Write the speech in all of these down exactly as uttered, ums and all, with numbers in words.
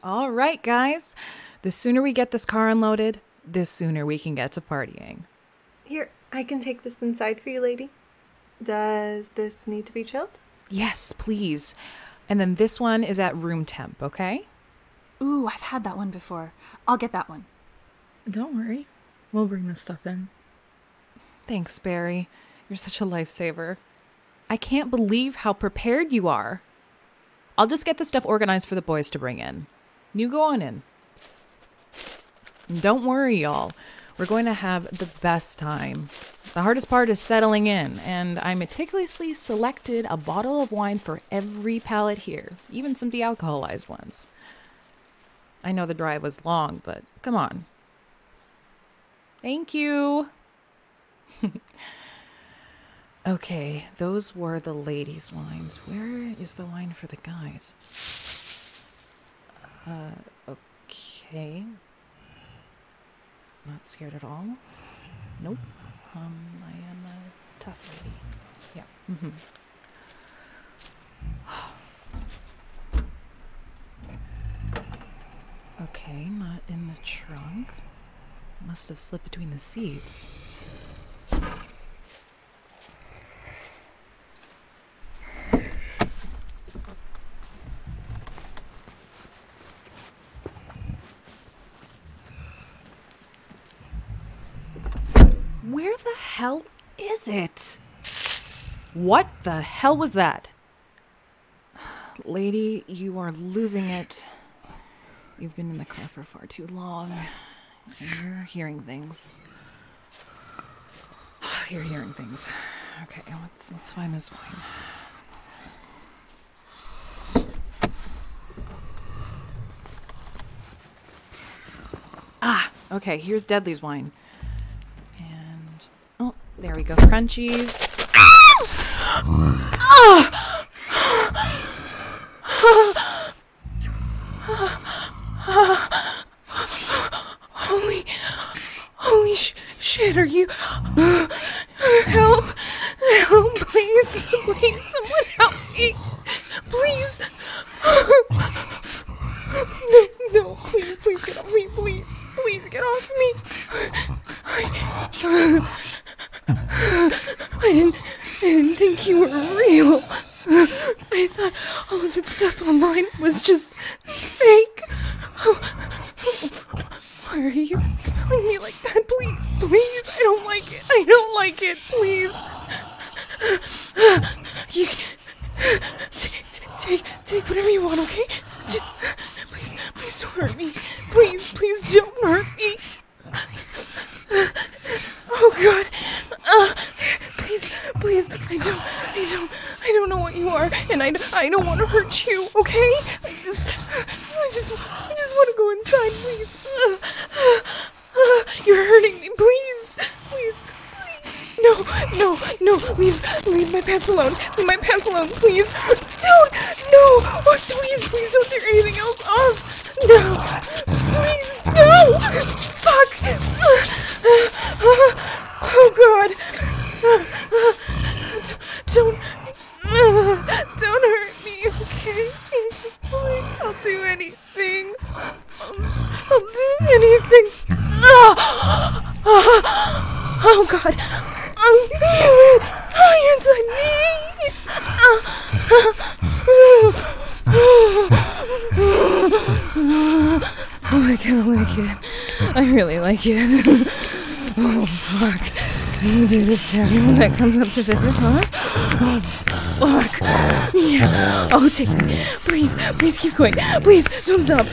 All right, guys. The sooner we get this car unloaded, the sooner we can get to partying. Here, I can take this inside for you, lady. Does this need to be chilled? Yes, please. And then this one is at room temp, okay? Ooh, I've had that one before. I'll get that one. Don't worry. We'll bring this stuff in. Thanks, Barry. You're such a lifesaver. I can't believe how prepared you are. I'll just get the stuff organized for the boys to bring in. You go on in. And don't worry, y'all. We're going to have the best time. The hardest part is settling in, and I meticulously selected a bottle of wine for every pallet here, even some de-alcoholized ones. I know the drive was long, but come on. Thank you. Okay, those were the ladies' wines. Where is the wine for the guys? Uh, okay. Not scared at all. Nope. Um, I am a tough lady. Yeah. Mm-hmm. Okay, not in the trunk. Must have slipped between the seats. Where the hell is it? What the hell was that? Lady, you are losing it. You've been in the car for far too long. And you're hearing things. You're hearing things. Okay, let's let's find this wine. Ah, okay, here's Deadly's wine. And oh, there we go. Crunchies. Holy, holy sh- shit, are you... Help, help, please, please, someone help me, please. No, no, please, please get off me, please, please get off me. I, I didn't, I didn't think you were real. I thought all of that stuff online was just fake. Why are you smelling me like that? Please, please. I don't like it. I don't like it. Please. You take, take, take whatever you want, okay? Just, please, please don't hurt me. Please, please don't hurt me. Oh God. Uh, please, please. I don't, I don't, I don't know what you are, and I, I don't want to hurt you, okay? I just, I just, I just want to go inside, please. Uh, uh, uh, you're hurting me, please, please, please. No, no, no, leave, leave my pants alone. Leave my pants alone, please. Don't, no, oh, please, please don't tear anything else off. No, please, no, fuck. Uh, uh, oh God. Uh, don't, uh, don't hurt me, okay? Please, I'll do anything. I'll, I'll do anything. Oh, oh God. Oh, you're inside me. Oh, I kind of like it. I really like it. Oh, fuck. You do this to everyone that comes up to visit, huh? Oh, fuck. Yeah. Oh, take me. Please, please keep going. Please, don't stop.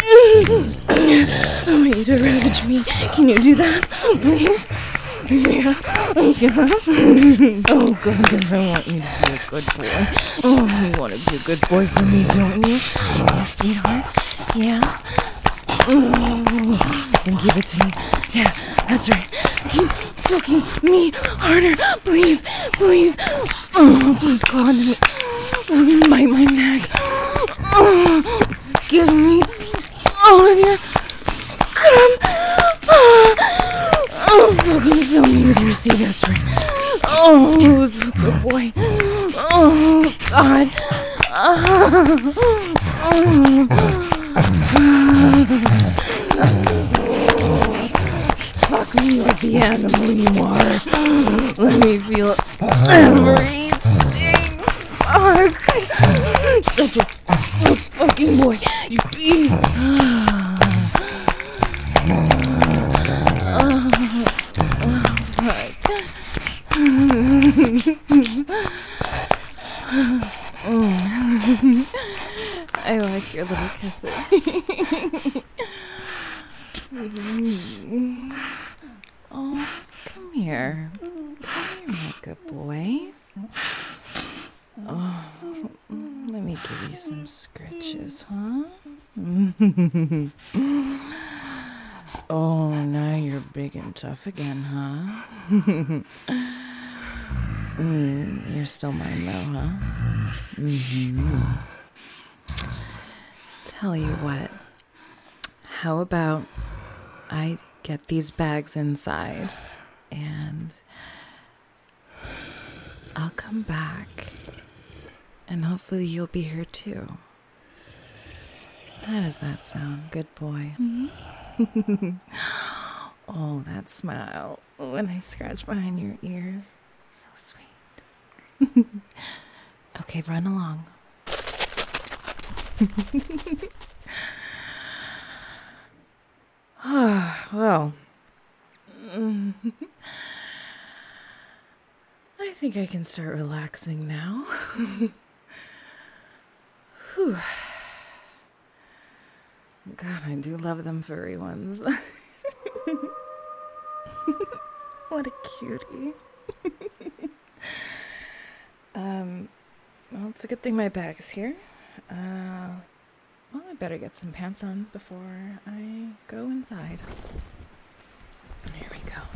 I want you to ravage me. Can you do that? Please? Yeah. Yeah. Oh, God, because I want you to be a good boy. Oh, you want to be a good boy for me, don't you? Yes, sweetheart? Yeah? Oh, then give it to me. Yeah, that's right. Keep fucking me harder. Please, please. Oh, please, claw into me. Oh, bite my neck. Oh, give me all of your cum. Oh, oh, fucking fill me with your seed. That's right. Oh, so good boy. Oh, God. Oh, oh. Fuck me like the animal you are. Let me feel everything. Fuck. Such a fucking boy. You beast. I like your little kisses. Oh, come here. Come here, my good boy. Oh, let me give you some scratches, huh? Oh, now you're big and tough again, huh? mm, you're still mine, though, huh? Mm-hmm. Tell you what. How about I get these bags inside and I'll come back and hopefully you'll be here too. How does that sound, good boy? Mm-hmm. Oh, that smile when I scratch behind your ears. So sweet. Okay, run along. Well, I think I can start relaxing now. Whew. God, I do love them furry ones. What a cutie. um, well, it's a good thing my bag's here. Uh, well, I better get some pants on before I go inside. Here we go.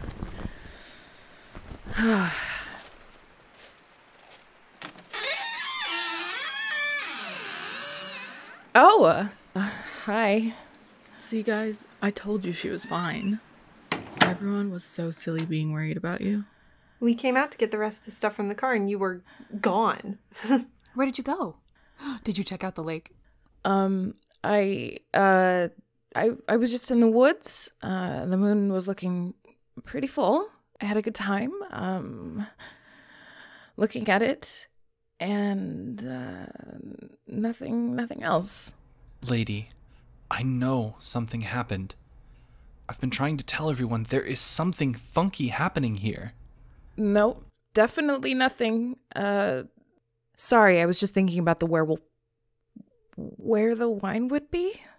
Oh, uh, uh, hi. See, guys, I told you she was fine. Everyone was so silly being worried about you. We came out to get the rest of the stuff from the car and you were gone. Where did you go? Did you check out the lake? Um, I, uh, I, I was just in the woods. Uh, the moon was looking pretty full. I had a good time, um, looking at it, and, uh, nothing, nothing else. Lady, I know something happened. I've been trying to tell everyone there is something funky happening here. No, definitely nothing. Uh, sorry, I was just thinking about the werewolf. Where the wine would be?